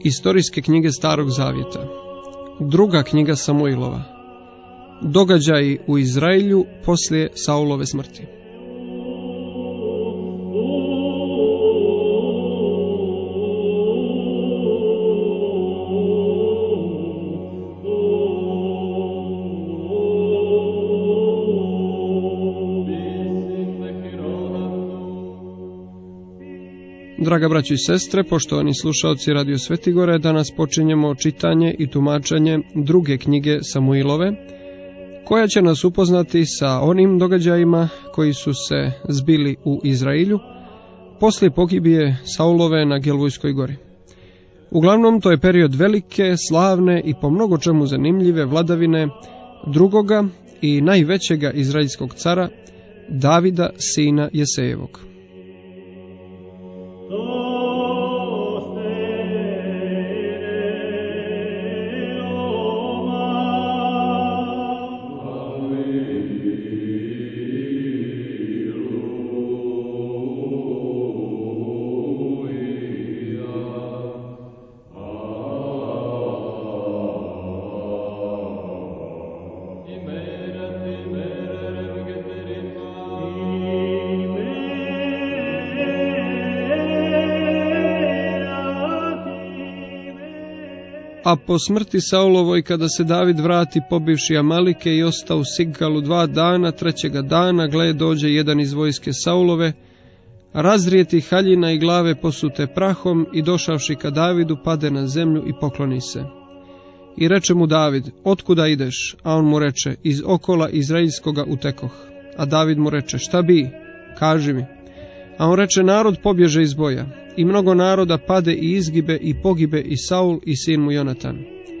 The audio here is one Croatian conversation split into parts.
Istorijske knjige Starog zavjeta. Druga knjiga Samuilova. Događaji u Izraelju poslije Saulove smrti. Draga braćo i sestre, poštovani slušalci Radio Svetigore, danas počinjemo čitanje i tumačenje druge knjige Samuilove, koja će nas upoznati sa onim događajima koji su se zbili u Izraelju poslije pogibije Saulove na Gelvujskoj gori. Uglavnom, to je period velike, slavne i po mnogo čemu zanimljive vladavine drugoga i najvećega izraelskog cara, Davida, sina Jesejevog. A po smrti Saulovoj, kada se David vrati pobivši Amalike i ostao u Siggalu 2 dana, 3. dana, gle, dođe jedan iz vojske Saulove, razrijeti haljina i glave posute prahom i došavši ka Davidu, pade na zemlju i pokloni se. I reče mu David, otkuda ideš? A on mu reče, iz okola Izraelskoga utekoh. A David mu reče, šta bi? Kaži mi. A on reče, narod pobježe iz boja. I mnogo naroda pade i izgibe i pogibe i Saul i sin mu Jonatan.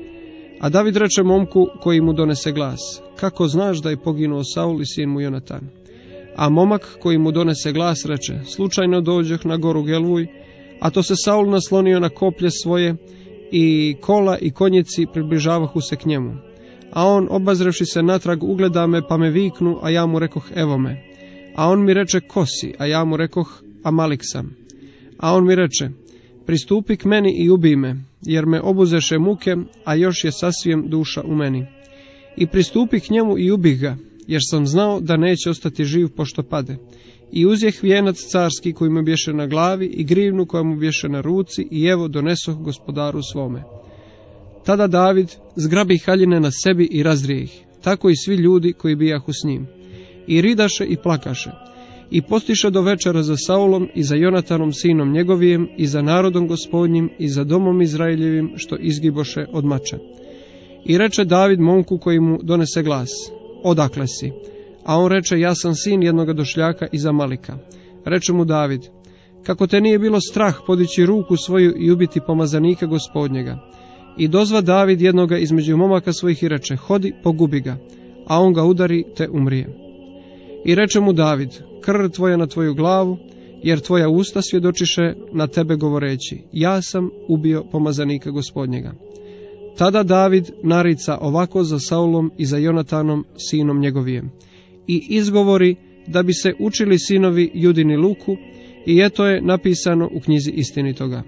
A David reče momku koji mu donese glas, kako znaš da je poginuo Saul i sin mu Jonatan? A momak koji mu donese glas reče, slučajno dođeh na goru Gelvuj, a to se Saul naslonio na koplje svoje i kola i konjici približavahu se k njemu. A on, obazrevši se natrag, ugleda me, pa me viknu, a ja mu rekoh, evo me. A on mi reče, ko si? A ja mu rekoh, Amalik sam. A on mi reče, pristupi k meni i ubij me, jer me obuzeše muke, a još je sasvim duša u meni. I pristupi k njemu i ubih ga, jer sam znao da neće ostati živ pošto pade. I uzjeh vijenac carski koji mu bješe na glavi i grivnu koja mu bješe na ruci i evo donesoh gospodaru svome. Tada David zgrabi haljine na sebi i razrije ih, tako i svi ljudi koji bijahu s njim. I ridaše i plakaše. I postiše do večera za Saulom i za Jonatanom sinom njegovijem i za narodom gospodnjim i za domom Izraeljevim što izgiboše od mača. I reče David momku koji mu donese glas, odakle si? A on reče, ja sam sin jednoga došljaka iz Amalika. Reče mu David, kako te nije bilo strah podići ruku svoju i ubiti pomazanika gospodnjega. I dozva David jednoga između momaka svojih i reče, hodi, pogubi ga, a on ga udari te umrije. I reče mu David, krv tvoja na tvoju glavu, jer tvoja usta svjedočiše na tebe govoreći, ja sam ubio pomazanika gospodnjega. Tada David narica ovako za Saulom i za Jonatanom sinom njegovijem. I izgovori da bi se učili sinovi Judini luku, i eto je napisano u knjizi istinitoga.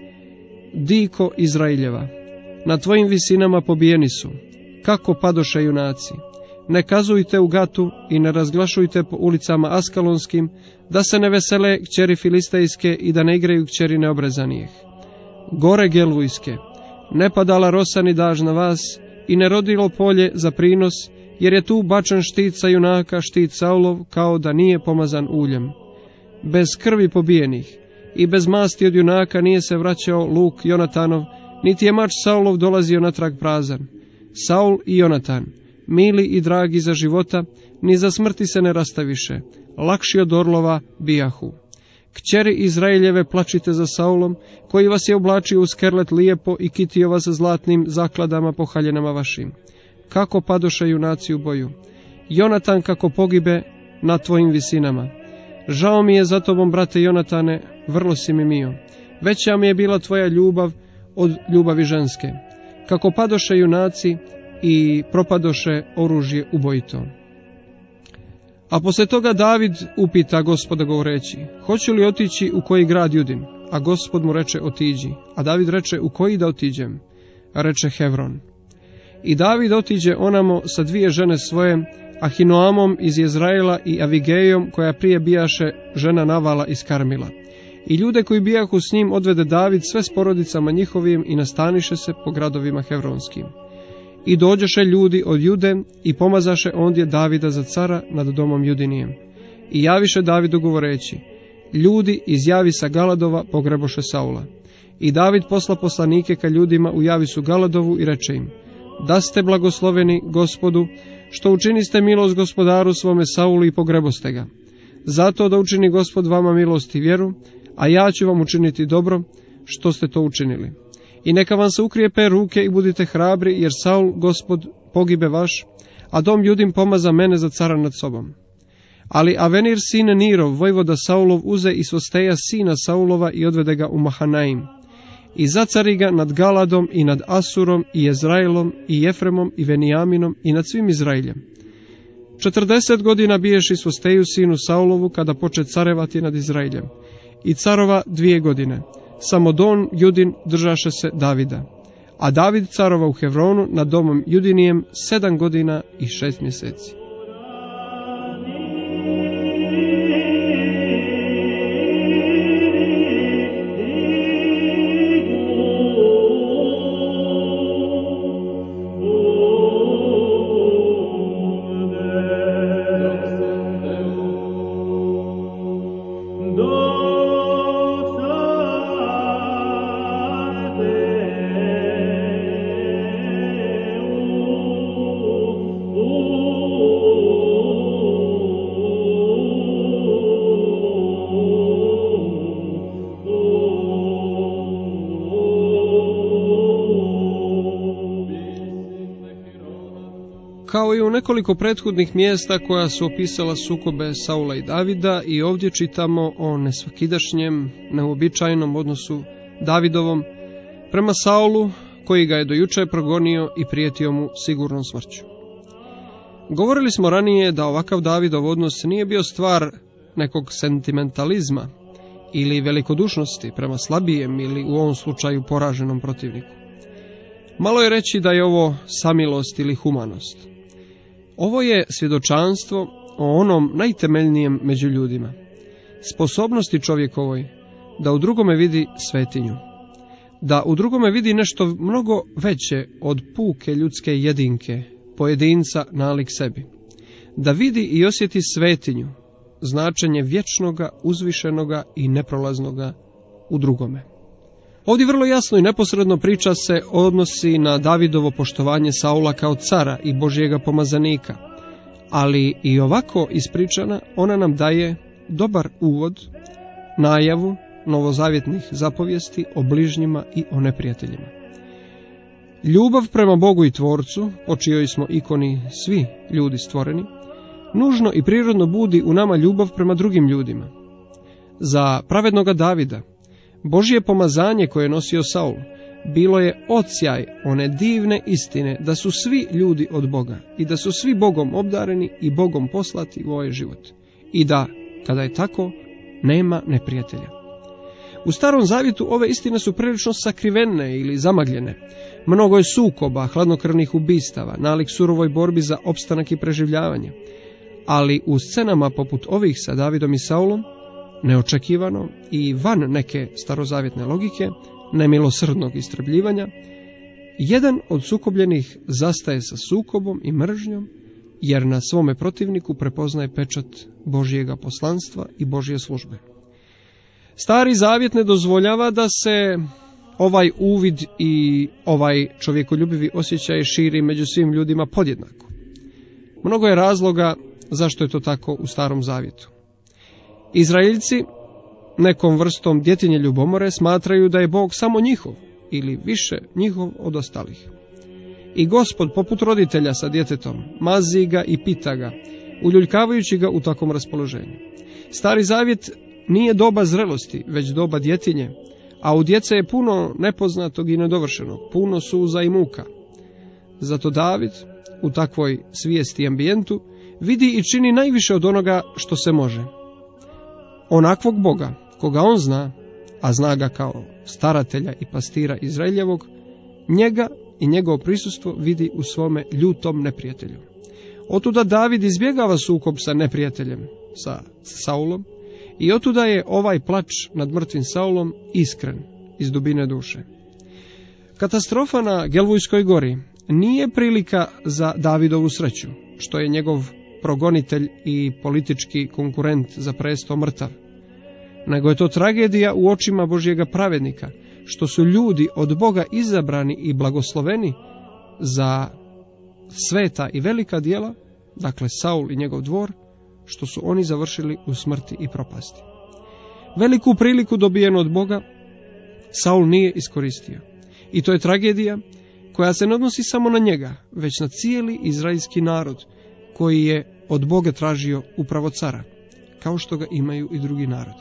Diko Izraeljeva, na tvojim visinama pobijeni su, kako padoše junaci. Ne kazujte u Gatu i ne razglašujte po ulicama Askalonskim, da se ne vesele kćeri Filistejske i da ne igraju kćeri neobrezanijeh. Gore Gelvujske, ne padala rosa ni daž na vas i ne rodilo polje za prinos, jer je tu bačen štit sa junaka, štit Saulov, kao da nije pomazan uljem. Bez krvi pobijenih i bez masti od junaka nije se vraćao luk Jonatanov, niti je mač Saulov dolazio natrag prazan. Saul i Jonatan, mili i dragi za života, ni za smrti se ne rastaviše, lakši od orlova bijahu. Kćeri Izraeljeve, plačite za Saulom, koji vas je oblačio u skerlet lijepo i kitio vas zlatnim zakladama po haljinama vašim. Kako padoše junaci u boju. Jonatan kako pogibe na tvojim visinama. Žao mi je za tobom, brate Jonatane, vrlo si mi mio. Veća mi je bila tvoja ljubav od ljubavi ženske. Kako padoše junaci i propadoše oružje ubojito. A poslije toga David upita Gospoda govoreći, hoće li otići u koji grad Judin? A Gospod mu reče, otiđi. A David reče, u koji da otiđem? A reče, Hevron. I David otiđe onamo sa dvije žene svoje, Ahinoamom iz Jezraela i Avigejom, koja prije bijaše žena Navala iz Karmila. I ljude koji bijahu s njim odvede David sve s porodicama njihovim i nastaniše se po gradovima hevronskim. I dođeše ljudi od Jude i pomazaše ondje Davida za cara nad domom Judinijem. I javiše Davidu govoreći, ljudi iz Javisa Galadova pogreboše Saula. I David posla poslanike ka ljudima u Javisu Galadovu i reče im, da ste blagosloveni Gospodu, što učiniste milost gospodaru svome Saulu i pogreboste ga. Zato da učini Gospod vama milost i vjeru, a ja ću vam učiniti dobro, što ste to učinili. I neka vam se ukrijepe ruke i budite hrabri, jer Saul, Gospod, pogibe vaš, a dom Judim pomaza mene za cara nad sobom. Ali Avenir sin Nirov, vojvoda Saulov, uze i Sosteja sina Saulova i odvede ga u Mahanaim. I zacari ga nad Galadom i nad Asurom i Jezraelom i Jefremom i Venijaminom i nad svim Izraeljem. 40 godina biješi Sosteju sinu Saulovu kada poče carevati nad Izraeljem. I carova 2 godine. Samo don Judin držaše se Davida. A David carova u Hevronu nad domom Judinijem 7 godina i 6 mjeseci. Kao i u nekoliko prethodnih mjesta koja su opisala sukobe Saula i Davida, i ovdje čitamo o nesvakidašnjem, neuobičajenom odnosu Davidovom prema Saulu, koji ga je do juče progonio i prijetio mu sigurnom smrću. Govorili smo ranije da ovakav Davidov odnos nije bio stvar nekog sentimentalizma ili velikodušnosti prema slabijem ili u ovom slučaju poraženom protivniku. Malo je reći da je ovo samilost ili humanost. Ovo je svjedočanstvo o onom najtemeljnijem među ljudima, sposobnosti čovjekovoj da u drugome vidi svetinju, da u drugome vidi nešto mnogo veće od puke ljudske jedinke, pojedinca nalik sebi, da vidi i osjeti svetinju, značenje vječnoga, uzvišenoga i neprolaznoga u drugome. Ovdje vrlo jasno i neposredno priča se odnosi na Davidovo poštovanje Saula kao cara i Božjega pomazanika, ali i ovako ispričana ona nam daje dobar uvod, najavu novozavjetnih zapovijesti o bližnjima i o neprijateljima. Ljubav prema Bogu i Tvorcu, po čijoj smo ikoni svi ljudi stvoreni, nužno i prirodno budi u nama ljubav prema drugim ljudima. Za pravednoga Davida Božje pomazanje koje je nosio Saul bilo je odsjaj one divne istine da su svi ljudi od Boga i da su svi Bogom obdareni i Bogom poslati u ovaj život. I da, kada je tako, nema neprijatelja. U Starom Zavjetu ove istine su prilično sakrivene ili zamagljene. Mnogo je sukoba, hladnokrvnih ubistava, nalik surovoj borbi za opstanak i preživljavanje. Ali u scenama poput ovih sa Davidom i Saulom, neočekivano i van neke starozavjetne logike, nemilosrdnog istrebljivanja, jedan od sukobljenih zastaje sa sukobom i mržnjom, jer na svome protivniku prepoznaje pečat Božjega poslanstva i Božje službe. Stari Zavjet ne dozvoljava da se ovaj uvid i ovaj čovjekoljubivi osjećaj širi među svim ljudima podjednako. Mnogo je razloga zašto je to tako u Starom Zavjetu. Izraeljci nekom vrstom djetinje ljubomore smatraju da je Bog samo njihov ili više njihov od ostalih. I Gospod, poput roditelja sa djetetom, mazi ga i pita ga, uljuljkavajući ga u takvom raspoloženju. Stari Zavjet nije doba zrelosti, već doba djetinje, a u djece je puno nepoznatog i nedovršenog, puno suza i muka. Zato David, u takvoj svijesti i ambijentu, vidi i čini najviše od onoga što se može. Onakvog Boga, koga on zna, a zna ga kao staratelja i pastira Izraeljevog, njega i njegovo prisustvo vidi u svome ljutom neprijatelju. Otuda David izbjegava sukob sa neprijateljem, sa Saulom, i otuda je ovaj plač nad mrtvim Saulom iskren iz dubine duše. Katastrofa na Gelvujskoj gori nije prilika za Davidovu sreću, što je njegov progonitelj i politički konkurent za presto mrtav, nego je to tragedija u očima Božjega pravednika, što su ljudi od Boga izabrani i blagosloveni za sveta i velika djela, dakle Saul i njegov dvor, što su oni završili u smrti i propasti. Veliku priliku dobijenu od Boga Saul nije iskoristio. I to je tragedija koja se ne odnosi samo na njega, već na cijeli izraelski narod, koji je od Boga tražio upravo cara, kao što ga imaju i drugi narodi.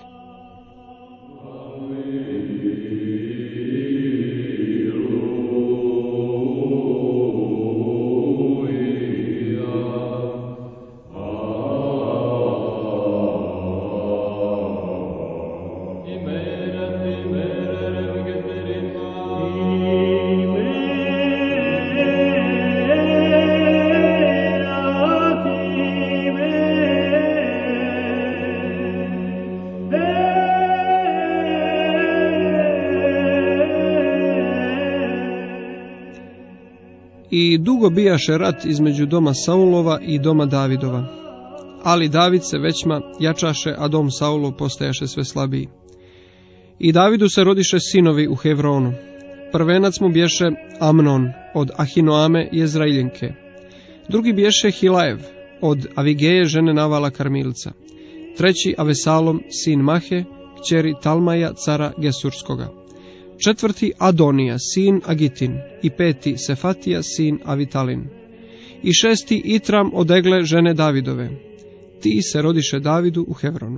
I dugo bijaše rat između doma Saulova i doma Davidova. Ali David se većma jačaše, a dom Saulov postajaše sve slabiji. I Davidu se rodiše sinovi u Hevronu. Prvenac mu bješe Amnon od Ahinoame Jezraeljenke. Drugi bješe Hilajev od Avigeje žene Navala Karmilca. Treći Avesalom sin Mahe, kćeri Talmaja cara Gesurskoga. Četvrti Adonija sin Agitin i peti Sefatija sin Avitalin. I šesti Itram od Egle žene Davidove. Ti se rodiše Davidu u Hevronu.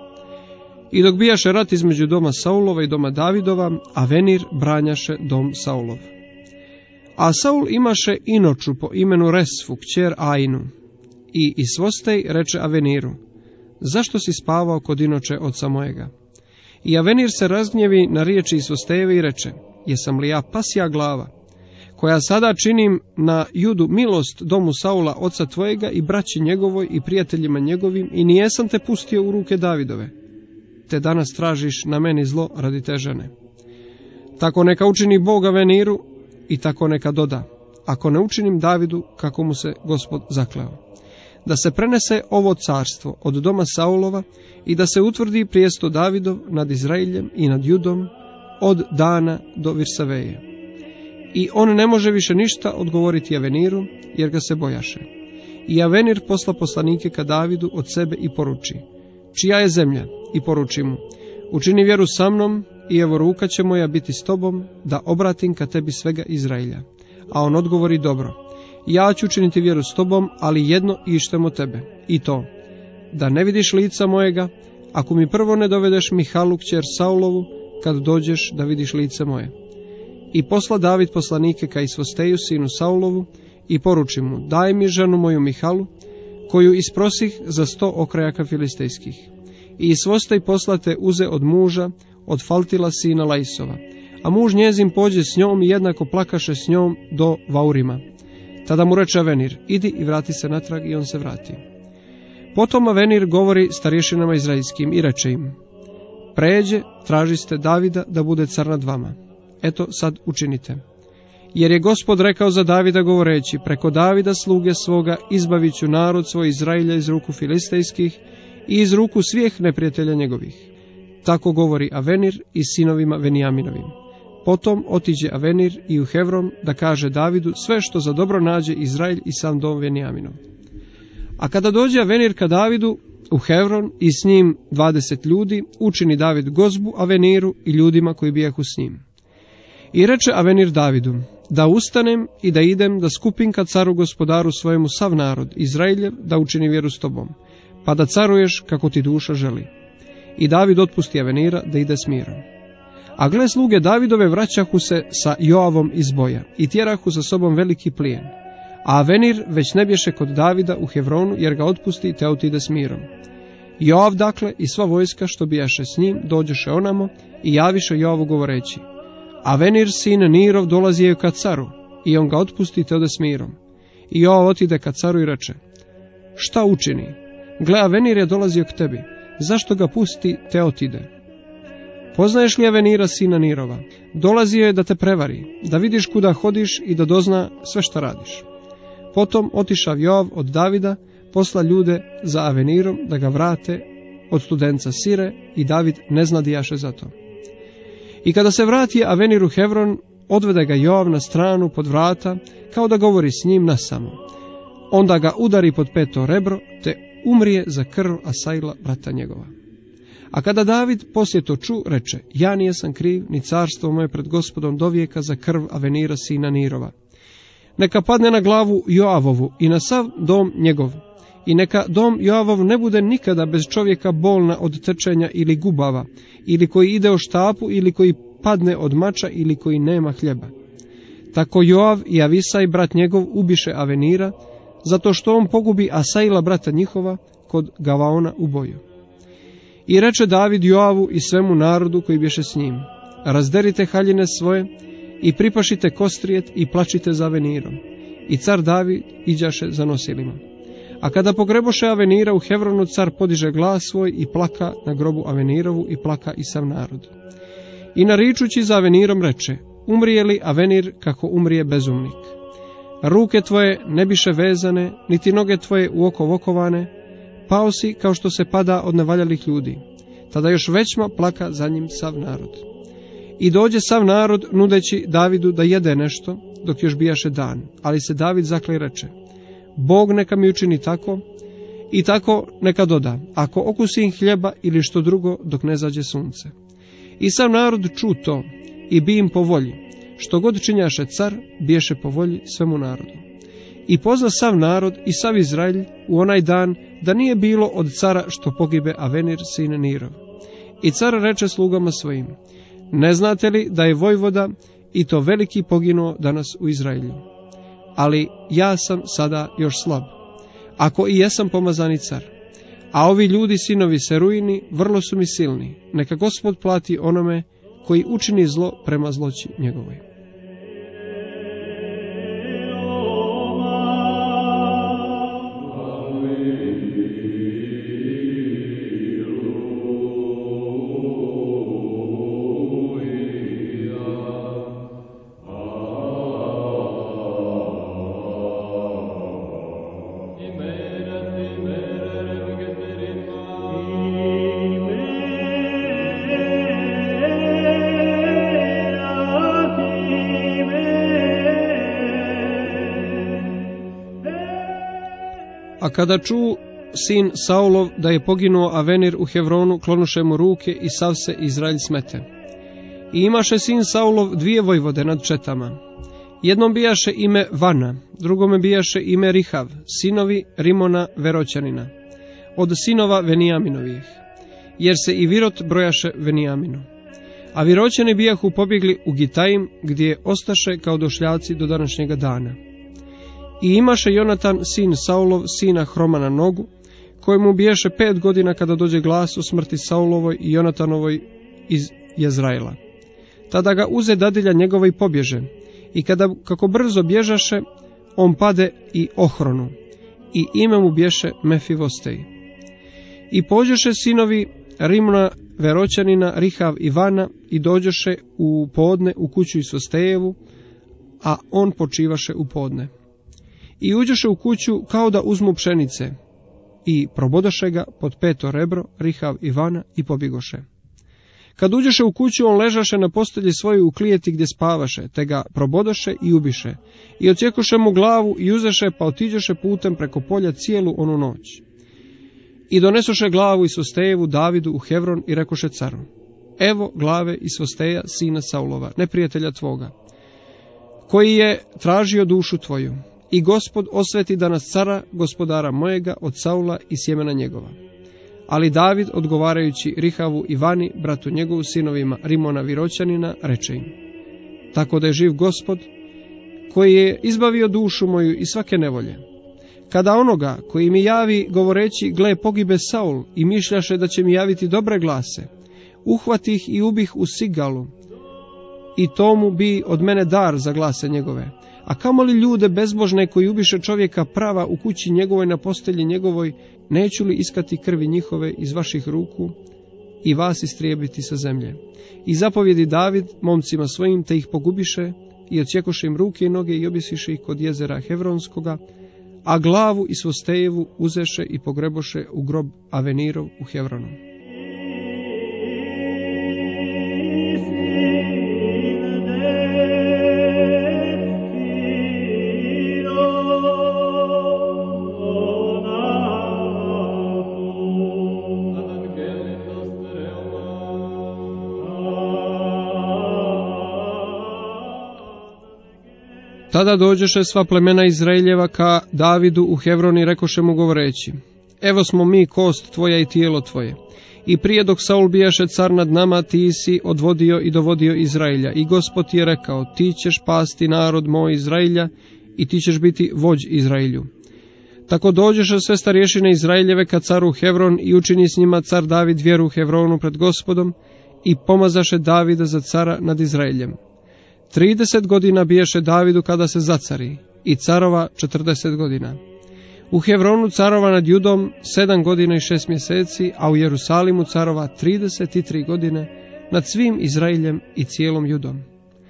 I dok bijaše rat između doma Saulova i doma Davidova, Avenir branjaše dom Saulov. A Saul imaše inoču po imenu Resfu, kćer Ainu. I Isvostej reče Aveniru: zašto si spavao kod inoče oca mojega? I Avenir se razgnjevi na riječi Isvostejevi i reče: jesam li ja pasja glava, koja sada činim na Judu milost domu Saula oca tvojega i braći njegovoj i prijateljima njegovim, i nijesam te pustio u ruke Davidove, te danas tražiš na meni zlo radi te žene. Tako neka učini Bog Aveniru i tako neka doda, ako ne učinim Davidu kako mu se Gospod zakleo, da se prenese ovo carstvo od doma Saulova i da se utvrdi prijesto Davidov nad Izraeljem i nad Judom od Dana do Virsaveje. I on ne može više ništa odgovoriti Aveniru, jer ga se bojaše. I Avenir posla poslanike ka Davidu od sebe i poruči: čija je zemlja? I poruči mu: učini vjeru sa mnom, i evo ruka će moja biti s tobom, da obratim ka tebi svega Izraelja. A on odgovori: dobro, ja ću učiniti vjeru s tobom, ali jedno ištemo tebe, i to, da ne vidiš lica mojega, ako mi prvo ne dovedeš Mihalu kćer Saulovu, kad dođeš da vidiš lice moje. I posla David poslanike ka Isvosteju sinu Saulovu i poruči mu: daj mi ženu moju Mihalu, koju isprosih za 100 okrajaka filistejskih. I Isvostej poslate uze od muža, od Faltila sina Laisova, a muž njezin pođe s njom i jednako plakaše s njom do Vaurima. Tada mu reče Avenir: idi i vrati se natrag, i on se vrati. Potom Avenir govori starješinama izraelskim i reče im: pređe, tražiste Davida da bude car nad vama. Eto sad učinite. Jer je Gospod rekao za Davida govoreći: preko Davida sluge svoga izbavit ću narod svoj Izraelja iz ruku filistejskih i iz ruku svih neprijatelja njegovih. Tako govori Avenir i sinovima Venijaminovim. Potom otiđe Avenir i u Hevron da kaže Davidu sve što za dobro nađe Izrael i sam dom Venijaminov. A kada dođe Avenir ka Davidu u Hevron i s njim 20 ljudi, učini David gozbu Aveniru i ljudima koji bijahu s njim. I reče Avenir Davidu: da ustanem i da idem da skupim ka caru gospodaru svojemu sav narod Izraeljev, da učini vjeru s tobom, pa da caruješ kako ti duša želi. I David otpusti Avenira da ide s mirom. A gle, sluge Davidove vraćahu se sa Joavom iz boja i tjerahu za sobom veliki plijen. A Avenir već ne bješe kod Davida u Hevronu, jer ga otpusti te otide s mirom. Joav dakle i sva vojska što bijaše s njim dođeše onamo i javiše Joavu govoreći: Avenir sin Nirov dolazi je ka caru, i on ga otpusti te ode s mirom. I Joav otide ka caru i reče: Šta učini? Gle, Avenir je dolazio k tebi, zašto ga pusti te otide? Poznaješ li Avenira sina Nirova? Dolazio je da te prevari, da vidiš kuda hodiš i da dozna sve šta radiš. Potom otišav Joav od Davida, posla ljude za Avenirom da ga vrate od studenca Sire, i David ne znadijaše za to. I kada se vrati Avenir u Hevron, odvede ga Joav na stranu pod vrata, kao da govori s njim nasamo. Onda ga udari pod peto rebro, te umrije za krv Asaila, brata njegova. A kada David poslije to ču, reče: Ja nijesam kriv, ni carstvo moje pred Gospodom dovijeka za krv Avenira sina Nirova. Neka padne na glavu Joavovu i na sav dom njegov, i neka dom Joavov ne bude nikada bez čovjeka bolna od trčanja ili gubava, ili koji ide o štapu, ili koji padne od mača, ili koji nema hljeba. Tako Joav i Avisaj, brat njegov, ubiše Avenira, zato što on pogubi Asaila, brata njihova, kod Gavaona u boju. I reče David Joavu i svemu narodu koji bješe s njim: Razderite haljine svoje i pripašite kostrijet i plačite za Avenirom. I car David iđaše za nosilima. A kada pogreboše Avenira u Hevronu, car podiže glas svoj i plaka na grobu Avenirovu, i plaka i sav narod. I naričući za Avenirom reče: Umrije li Avenir kako umrije bezumnik? Ruke tvoje ne biše vezane, niti noge tvoje u oko vokovane, pao si kao što se pada od nevaljalih ljudi. Tada još većma plaka za njim sav narod. I dođe sav narod nudeći Davidu da jede nešto, dok još bijaše dan. Ali se David zakle i reče: Bog neka mi učini tako, i tako neka doda, ako okusim hljeba ili što drugo, dok ne zađe sunce. I sav narod ču to, i bi im po volji. Što god činjaše car, biješe po volji svemu narodu. I pozna sav narod i sav Izraelj u onaj dan da nije bilo od cara što pogibe Avenir sin Nirov. I car reče slugama svojim: Ne znate li da je vojvoda i to veliki poginuo danas u Izraelju? Ali ja sam sada još slab, ako i jesam pomazani car. A ovi ljudi, sinovi Seruini, vrlo su mi silni. Neka Gospod plati onome koji učini zlo prema zloći njegovoj. A kada ču sin Saulov da je poginuo Avenir u Hevronu, klonuše mu ruke i sav se Izraelj smete. I imaše sin Saulov dvije vojvode nad četama. Jednom bijaše ime Vana, drugome bijaše ime Rihav, sinovi Rimona Veroćanina, od sinova Venijaminovih, jer se i Virot brojaše Venijaminu. A Viroćani bijahu pobjegli u Gitajim, gdje ostaše kao došljaci do današnjega dana. I imaše Jonatan, sin Saulov, sina hroma na nogu, kojemu biješe 5 godina kada dođe glas o smrti Saulovoj i Jonatanovoj iz Jezraela. Tada ga uze dadilja njegova i pobježe, i kada kako brzo bježaše, on pade i ohronu, i ime mu bješe Mefivostej. I pođeše sinovi Rimona Veroćanina, Rihav i Vana, i dođeše u podne u kuću Isostejevu, a on počivaše u podne. I uđeše u kuću kao da uzmu pšenice, i probodoše ga pod peto rebro, Rihav i Vana, i pobjegoše. Kad uđeše u kuću, on ležaše na postelji svojoj u klijeti gdje spavaše, te ga probodoše i ubiše. I odsjekoše mu glavu i uzeše, pa otiđeše putem preko polja cijelu onu noć. I donesoše glavu Isostejevu Davidu u Hevron i rekoše caru: Evo glave Isosteja, sina Saulova, neprijatelja tvoga, koji je tražio dušu tvoju. I Gospod osveti danas cara, gospodara mojega, od Saula i sjemena njegova. Ali David, odgovarajući Rihavu i Vani, bratu njegovu, sinovima Rimona Viroćanina, reče im: Tako da je živ Gospod, koji je izbavio dušu moju iz svake nevolje. Kada onoga koji mi javi govoreći, gle, pogibe Saul, i mišljaše da će mi javiti dobre glase, uhvatih i ubih u Sigalu, i tomu bi od mene dar za glase njegove. A kamoli ljude bezbožne koji ubiše čovjeka prava u kući njegovoj, na postelji njegovoj, neću li iskati krvi njihove iz vaših ruku i vas istrijebiti sa zemlje? I zapovjedi David momcima svojim, te ih pogubiše i odsjekoše im ruke i noge i objesiše ih kod jezera Hevronskoga, a glavu i Svostejevu uzeše i pogreboše u grob Avenirov u Hevronu. Tada dođeše sva plemena Izraeljeva ka Davidu u Hevron i rekoše mu govoreći, evo smo mi kost tvoja i tijelo tvoje. I prije dok Saul bijaše car nad nama, ti si odvodio i dovodio Izraelja. I Gospod ti je rekao, ti ćeš pasti narod moj Izraelja i ti ćeš biti vođ Izraelju. Tako dođeše sve starješine Izraeljeve ka caru Hevron i učini s njima car David vjeru u Hevronu pred Gospodom i pomazaše Davida za cara nad Izraeljem. 30 godina biješe Davidu kada se zacari i carova 40 godina. U Hevronu carova nad Judom 7 godina i 6 mjeseci, a u Jerusalimu carova 33 godine nad svim Izraeljem i cijelom Judom.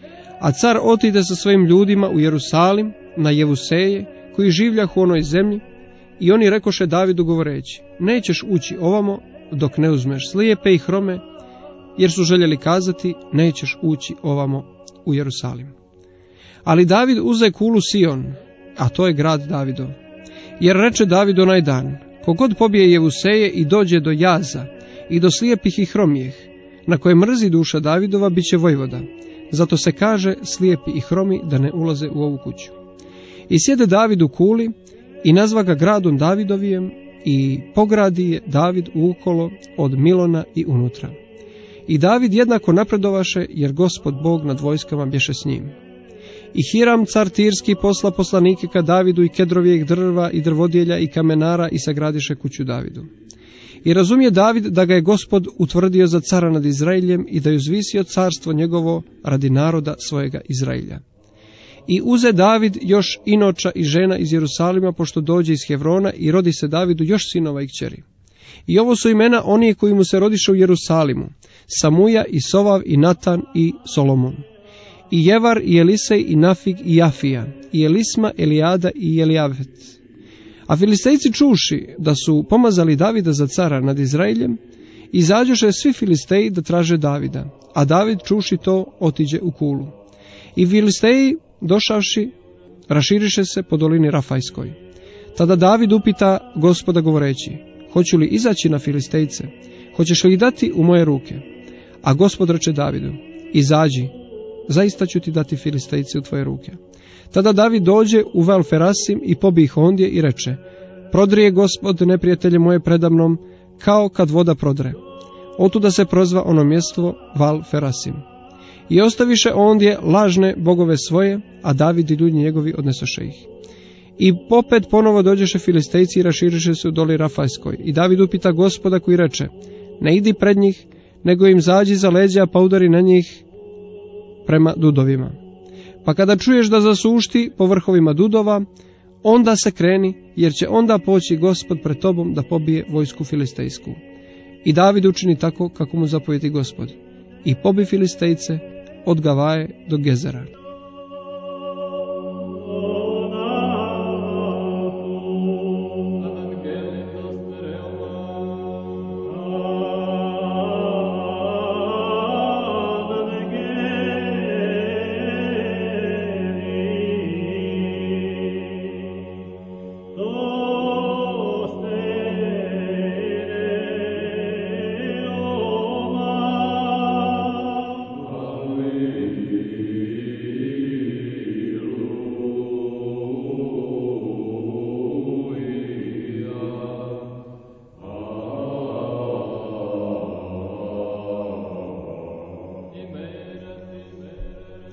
A car otide sa svojim ljudima u Jerusalim na Jevuseje, koji življahu u onoj zemlji, i oni rekoše Davidu govoreći, nećeš ući ovamo dok ne uzmeš slijepe i hrome, jer su željeli kazati, nećeš ući ovamo u Jerusalim. Ali David uze kulu Sion, a to je grad Davidov. Jer reče David onaj dan, kogod pobije Jevuseje i dođe do jaza i do slijepih i hromijeh, na koje mrzi duša Davidova, bit će vojvoda. Zato se kaže, slijepi i hromi da ne ulaze u ovu kuću. I sjede David u kuli i nazva ga gradom Davidovijem i pogradi je David uokolo od Milona i unutra. I David jednako napredovaše, jer Gospod Bog nad vojskama bješe s njim. I Hiram car Tirski posla poslanike ka Davidu i kedrovijeg drva i drvodjelja i kamenara i sagradiše kuću Davidu. I razumije David da ga je Gospod utvrdio za cara nad Izraeljem i da je uzvisio carstvo njegovo radi naroda svojega Izraelja. I uze David još inoča i žena iz Jerusalima, pošto dođe iz Hevrona, i rodi se Davidu još sinova i kćeri. I ovo su imena oni koji mu se rodiše u Jerusalimu, Samuja i Sovav i Natan i Solomon. I Jevar i Elisej i Nafig i Jafija, i Elisma, Elijada i Elijavet. A Filistejci čuši da su pomazali Davida za cara nad Izraeljem, izađoše svi Filisteji da traže Davida, a David čuši to otiđe u kulu. I Filisteji došavši, raširiše se po dolini Rafajskoj. Tada David upita Gospoda govoreći, hoću li izaći na Filistejce, hoćeš li ih dati u moje ruke? A Gospod reče Davidu, izađi, zaista ću ti dati Filistejce u tvoje ruke. Tada David dođe u Val Ferasim i pobije ih ondje i reče, prodrije Gospod neprijatelje moje predamnom, kao kad voda prodre. Otuda se prozva ono mjesto Val Ferasim. I ostaviše ondje lažne bogove svoje, a David i ljudi njegovi odnesoše ih. I popet ponovo dođeše Filistejci i raširiše se u doli Rafajskoj. I David upita Gospoda koji reče, ne idi pred njih, nego im zađi za leđa pa udari na njih prema dudovima. Pa kada čuješ da zasušti po vrhovima dudova, onda se kreni, jer će onda poći Gospod pred tobom da pobije vojsku filistejsku. I David učini tako kako mu zapovjedi Gospod. I pobi Filistejce od Gavaje do Gezera.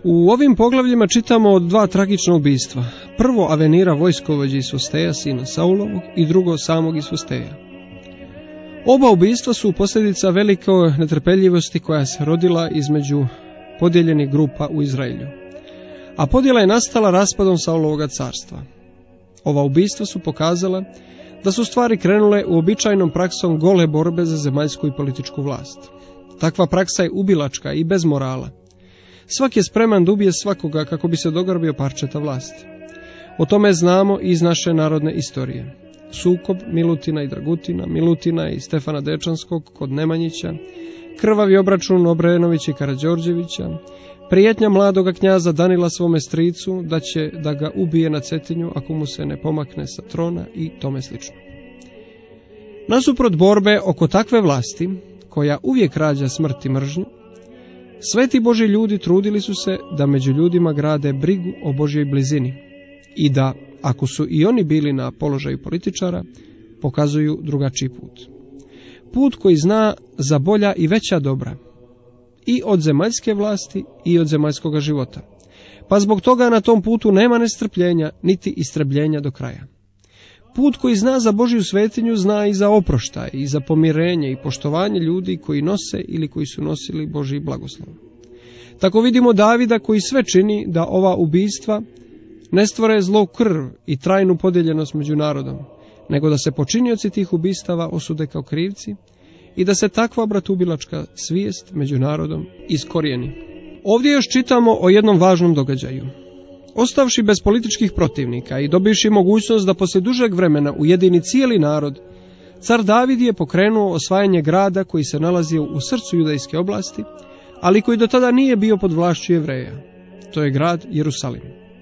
U ovim poglavljima čitamo od dva tragična ubistva. Prvo Avenira, vojskovođe Isvosteja, sina Saulovog, i drugo samog Isvosteja. Oba ubistva su posljedica velike netrpeljivosti koja se rodila između podijeljenih grupa u Izraelju. A podjela je nastala raspadom Saulovoga carstva. Ova ubistva su pokazala da su stvari krenule uobičajenom praksom gole borbe za zemaljsku i političku vlast. Takva praksa je ubilačka i bez morala. Svak je spreman da ubije svakoga kako bi se dograbio parčeta vlasti. O tome znamo i iz naše narodne istorije. Sukob Milutina i Dragutina, Milutina i Stefana Dečanskog kod Nemanjića, krvavi obračun Obrenovića i Karađorđevića, prijetnja mladoga knjaza Danila svome stricu da će da ga ubije na Cetinju ako mu se ne pomakne sa trona i tome slično. Nasuprot borbe oko takve vlasti, koja uvijek rađa smrt i mržnju, sveti Božji ljudi trudili su se da među ljudima grade brigu o Božjoj blizini i da, ako su i oni bili na položaju političara, pokazuju drugačiji put. Put koji zna za bolja i veća dobra, i od zemaljske vlasti i od zemaljskoga života. Pa zbog toga na tom putu nema nestrpljenja niti istrebljenja do kraja. Put koji zna za Božju svetinju zna i za oproštaj, i za pomirenje i poštovanje ljudi koji nose ili koji su nosili Božji blagoslov. Tako vidimo Davida koji sve čini da ova ubistva ne stvore zlu krv i trajnu podijeljenost među narodom, nego da se počinioci tih ubistava osude kao krivci i da se takva bratubilačka svijest među narodom iskorijeni. Ovdje još čitamo o jednom važnom događaju. Ostavši bez političkih protivnika i dobivši mogućnost da poslije dužeg vremena ujedini cijeli narod, car David je pokrenuo osvajanje grada koji se nalazio u srcu judejske oblasti, ali koji do tada nije bio pod vlašću Jevreja. To je grad Jerusalim.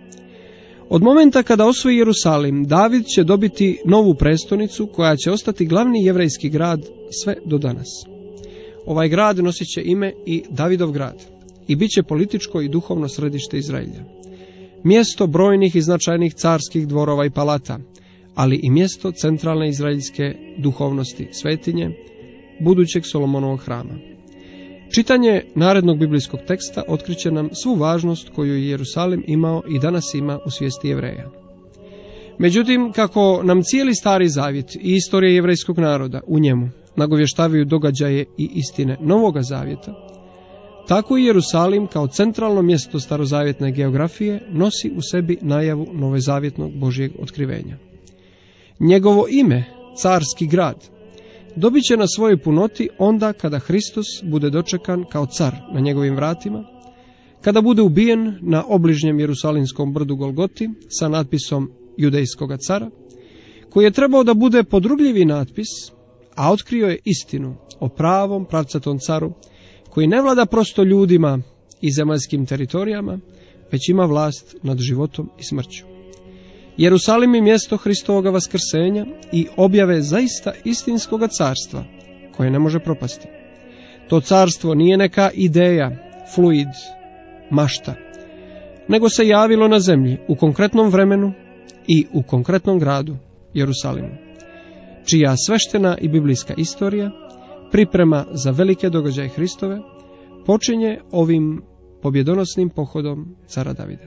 Od momenta kada osvoji Jerusalim, David će dobiti novu prestonicu koja će ostati glavni jevrejski grad sve do danas. Ovaj grad nosit će ime i Davidov grad i bit će političko i duhovno središte Izraelja. Mjesto brojnih i značajnih carskih dvorova i palata, ali i mjesto centralne izraelske duhovnosti, svetinje, budućeg Solomonovog hrama. Čitanje narednog biblijskog teksta otkriće nam svu važnost koju je Jerusalim imao i danas ima u svijesti Jevreja. Međutim, kako nam cijeli Stari Zavjet i istorija jevrejskog naroda u njemu nagovještavaju događaje i istine Novoga Zavjeta, tako i Jerusalim kao centralno mjesto starozavjetne geografije nosi u sebi najavu novezavjetnog Božjeg otkrivenja. Njegovo ime, carski grad, dobit će na svojoj punoti onda kada Hristos bude dočekan kao car na njegovim vratima, kada bude ubijen na obližnjem Jerusalimskom brdu Golgoti sa natpisom Judejskoga cara, koji je trebao da bude podrugljivi natpis, a otkrio je istinu o pravom pravcatom caru, koji ne vlada prosto ljudima i zemaljskim teritorijama, već ima vlast nad životom i smrću. Jerusalim je mjesto Hristovoga vaskrsenja i objave zaista istinskoga carstva, koje ne može propasti. To carstvo nije neka ideja, fluid, mašta, nego se javilo na zemlji u konkretnom vremenu i u konkretnom gradu, Jerusalimu, čija sveštena i biblijska istorija, priprema za velike događaje Hristove, počinje ovim pobjedonosnim pohodom cara Davida.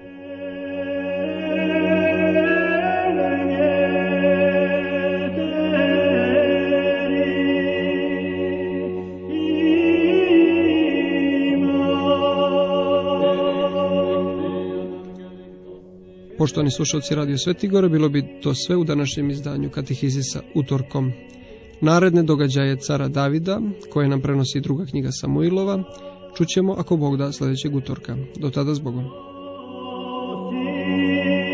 Poštovani slušalci Radio Svetigore, bilo bi to sve u današnjem izdanju Katehizisa utorkom. Naredne događaje cara Davida, koje nam prenosi druga knjiga Samuilova, čućemo ako Bog da sljedećeg utorka. Do tada s Bogom.